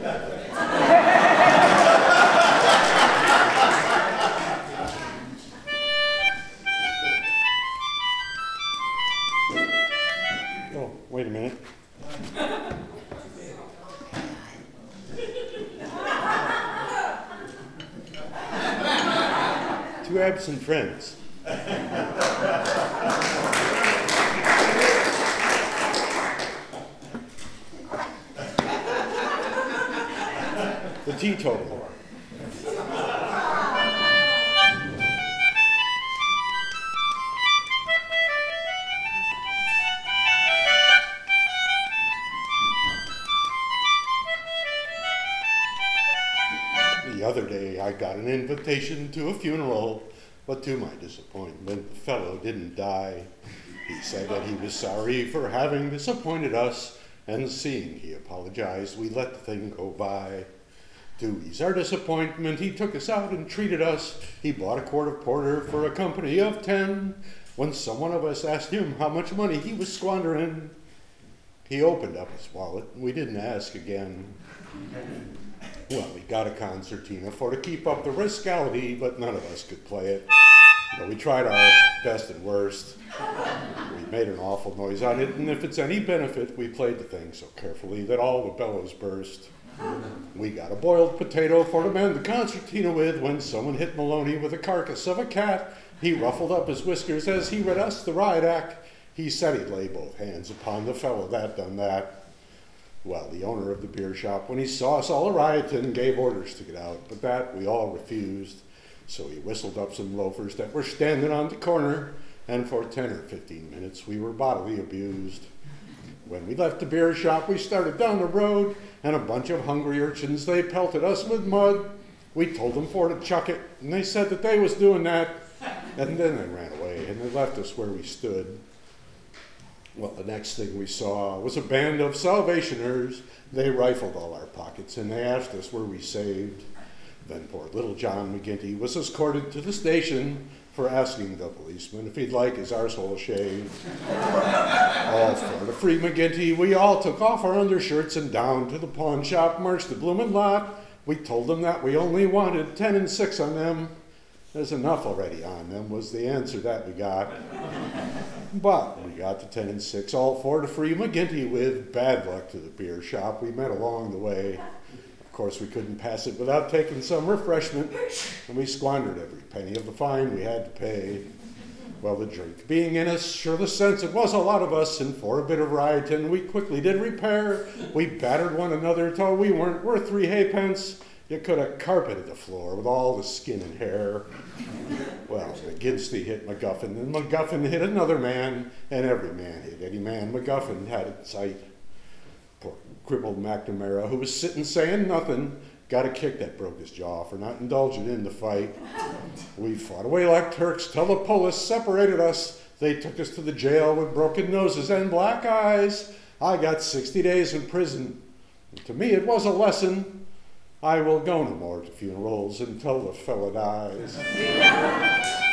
Oh, wait a minute. Two absent friends. The teetotaler. The other day I got an invitation to a funeral, but to my disappointment, the fellow didn't die. He said that he was sorry for having disappointed us, and seeing he apologized, we let the thing go by. To ease our disappointment, he took us out and treated us. He bought a quart of porter for a company of 10. When someone of us asked him how much money he was squandering, he opened up his wallet, and we didn't ask again. Well, we got a concertina for to keep up the riscality, but none of us could play it. But we tried our best and worst. We made an awful noise on it, and if it's any benefit, we played the thing so carefully that all the bellows burst. We got a boiled potato for to mend the concertina with when someone hit Maloney with the carcass of a cat. He ruffled up his whiskers as he read us the riot act. He said he'd lay both hands upon the fellow that done that. Well, the owner of the beer shop, when he saw us all a-riotin', gave orders to get out, but that we all refused. So he whistled up some loafers that were standing on the corner, and for 10 or 15 minutes we were bodily abused. When we left the beer shop, we started down the road, and a bunch of hungry urchins, they pelted us with mud. We told them for to chuck it, and they said that they was doing that, and then they ran away, and they left us where we stood. Well, the next thing we saw was a band of Salvationers. They rifled all our pockets, and they asked us were we saved. Then poor little John McGinty was escorted to the station for asking the policeman if he'd like his arsehole shaved. All for to free McGinty, we all took off our undershirts and down to the pawn shop, marched the bloomin' lot. We told them that we only wanted 10 and 6 on them. There's enough already on them, was the answer that we got. But we got to 10 and 6, all for to free McGinty with. Bad luck to the beer shop we met along the way. Of course, we couldn't pass it without taking some refreshment, and we squandered every penny of the fine we had to pay. Well, the drink being in us, sure the sense it was a lot of us, and for a bit of riotin' we quickly did repair. We battered one another till we weren't worth 3 halfpence. You could have carpeted the floor with all the skin and hair. Well, McGinty hit McGuffin, and McGuffin hit another man, and every man hit any man McGuffin had in sight. Poor crippled McNamara, who was sitting saying nothing, got a kick that broke his jaw for not indulging in the fight. We fought away like Turks till the police separated us. They took us to the jail with broken noses and black eyes. I got 60 days in prison. To me it was a lesson. I will go no more to funerals until the fella dies.